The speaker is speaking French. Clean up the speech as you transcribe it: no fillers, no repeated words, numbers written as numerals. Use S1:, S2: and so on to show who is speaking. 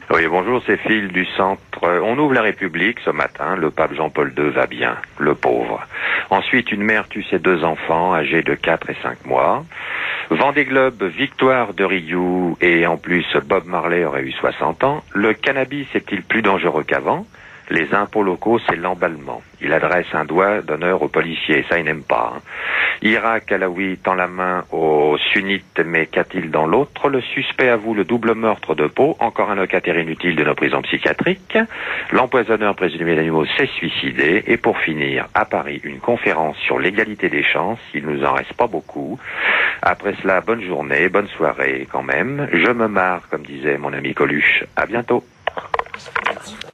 S1: Oui, bonjour, c'est Phil du centre. On ouvre la République ce matin. Le pape Jean-Paul II va bien, le pauvre. Ensuite, une mère tue ses 2 enfants âgés de 4 et 5 mois. Vendée Globe, victoire de Ryu et en plus Bob Marley aurait eu 60 ans. Le cannabis est-il plus dangereux qu'avant? Les impôts locaux, c'est l'emballement. Il adresse un doigt d'honneur aux policiers, ça ils n'aiment pas. Irak, Alaoui tend la main aux sunnites, mais qu'a-t-il dans l'autre? Le suspect avoue le double meurtre de Pau, encore un locataire inutile de nos prisons psychiatriques. L'empoisonneur présumé d'animaux s'est suicidé. Et pour finir, à Paris, une conférence sur l'égalité des chances, il nous en reste pas beaucoup. Après cela, bonne journée, bonne soirée quand même. Je me marre, comme disait mon ami Coluche. À bientôt.